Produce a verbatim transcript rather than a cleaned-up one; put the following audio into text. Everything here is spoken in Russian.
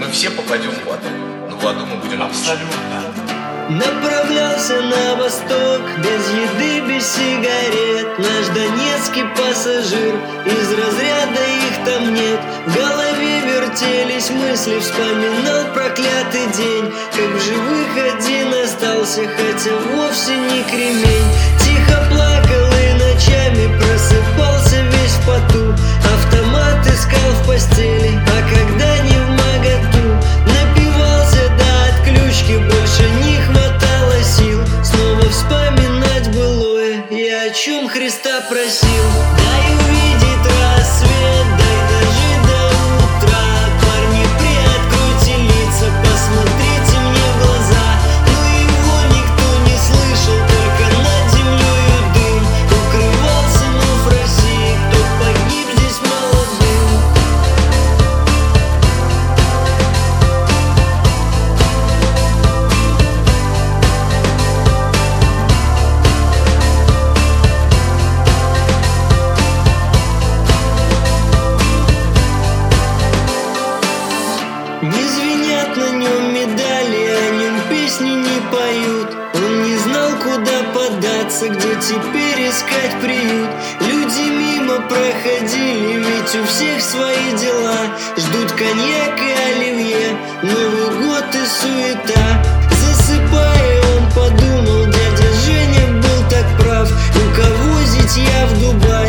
мы все попадем в аду, но в аду мы будем абсолютно. Направлялся на восток, без еды, без сигарет. Наш донецкий пассажир, из разряда их там нет. В голове вертелись мысли, вспоминал проклятый день, как в живых один остался, хотя вовсе не кремень. Тихо плакал и ночами просыпался весь в поту. Автомат искал в постели, а когда не в моготу, напивался до отключки, больше не хватало сил снова вспоминать былое. Я о чем Христа просил: дай увидеть рассвет, дай дожить до утра. Парни, приоткройте лица, посмотрите мне в глаза. Но его никто не слышал, только над землею дым. Укрывал сынов России, кто погиб здесь молодым. Не звенят на нем медали, о нем песни не поют. Он не знал, куда податься, где теперь искать приют. Люди мимо проходили, ведь у всех свои дела. Ждут коньяк и оливье, Новый год и суета. Засыпая, он подумал, дядя Женя был так прав. У кого зятья в Дубае,